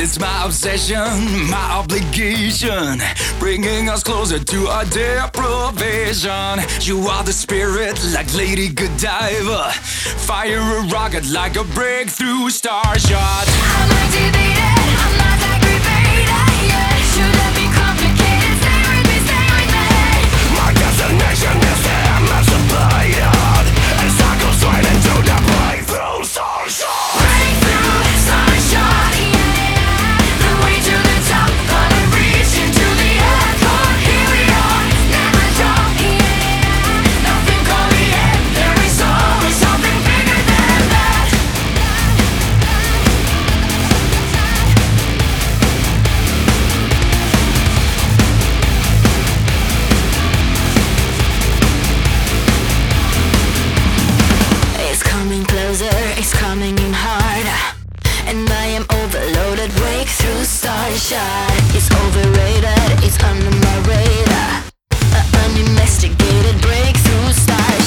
It's my obsession, my obligation, bringing us closer to our deprivation. You are the spirit like Lady Godiva. Fire a rocket like a breakthrough star shot. I'm activated, I'm not aggravated, yeah. Shouldn't be complicated, stay with me, stay with me. My destination is emancipated, and cycles right into the breakthrough star shot. Breakthrough star shot, yeah. The way to the top, gonna reach into the echo. Here we are, never drop, yeah. Nothing called the end, there is always something bigger than that. It's coming closer, it's coming in harder, and I am overloaded. Breakthrough star shot. It's overrated, it's under my radar. Uninvestigated breakthrough star